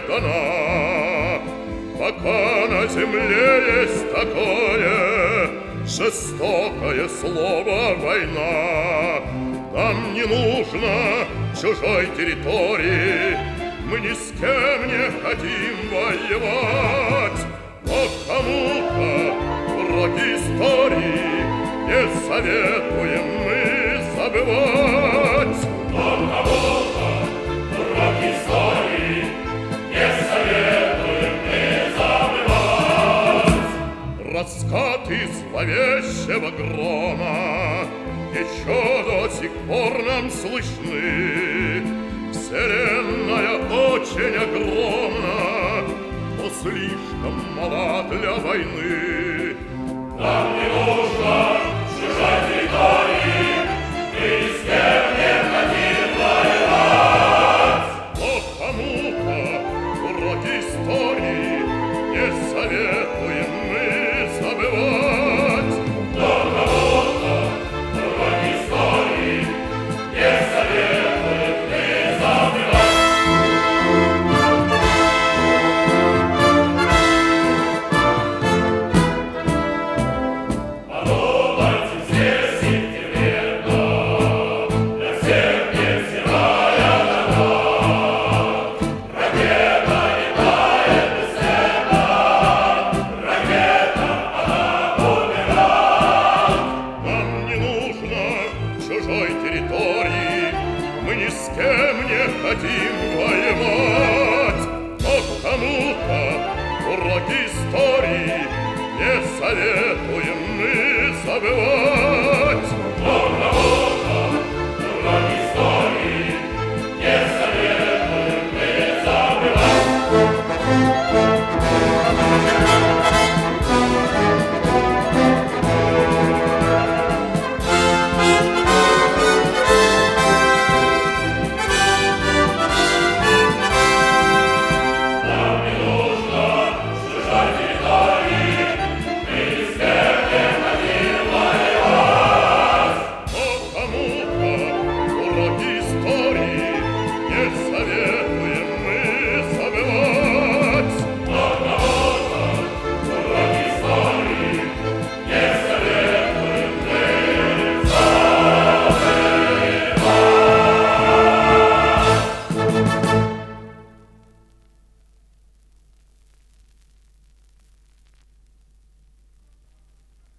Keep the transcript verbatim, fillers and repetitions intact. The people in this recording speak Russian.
дана. Пока на земле есть такое жестокое слово «война», нам не нужно чужой территории, мы ни с кем не хотим воевать. Но кому-то уроки истории не советуем мы забывать. Но кому-то уроки истории не советуем мы забывать. Раскаты зловещего грома еще до сих пор нам слышны. Вселенная очень огромна, но слишком мала для войны. Нам не нужно чужой территории, мы ни с кем не хотим воевать. Но кому-то уроки истории не советуем мы забывать. Но кому-то уроки истории не советуем мы забывать. Подумайте все сентиментно, для всех невзирая на год. Ракета летает бесценно, ракета, она бумеранг. Нам не нужно чужой территории, мы ни с кем не хотим воевать. Но кому-то уроки истории не советуем мы забывать.